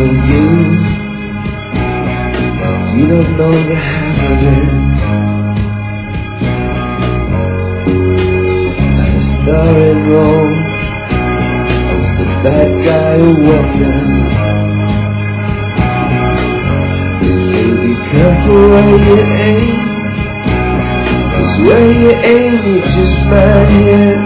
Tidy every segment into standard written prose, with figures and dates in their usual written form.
you don't know the half of it. At a starring role, I was the bad guy who walked out. They say be careful where you aim, 'cause where you aim you just might hit.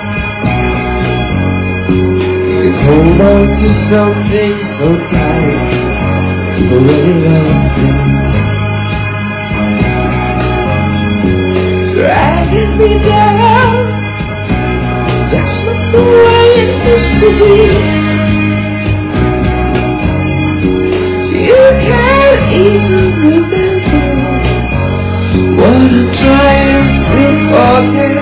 You can hold on to something so tight, you've already lost it. Dragging me down, that's not the way it used to be. You can't even remember what I'm trying to forget.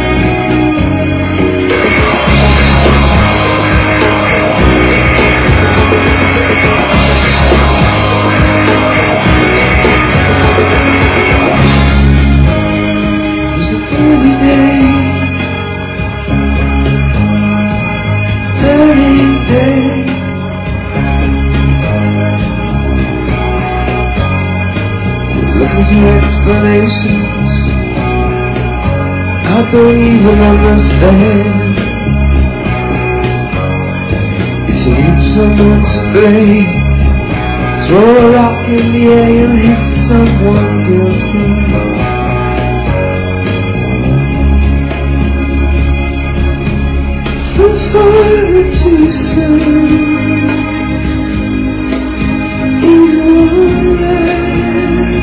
Look at your explanations, I don't even understand. If you need someone to blame, throw a rock in the air, you'll hit someone guilty. From farther too soon, in one land,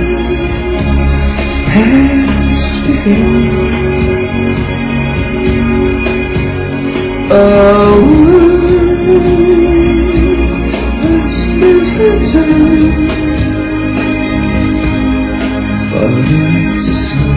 and speaking a word that's never done, farther too soon.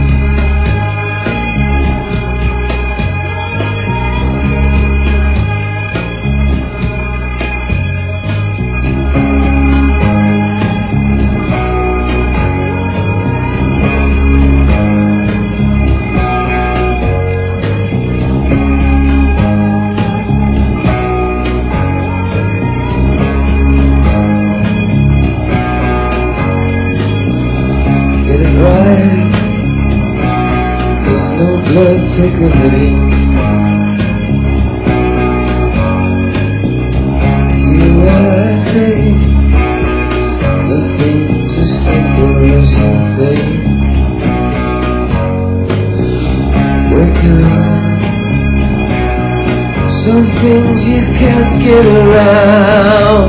There's no blood thicker than ink. You are, I say, nothing too simple as you think. Wake up, some things you can't get around.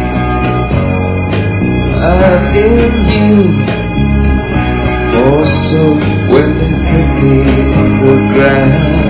I'm in you. Or so when they hit me on the ground.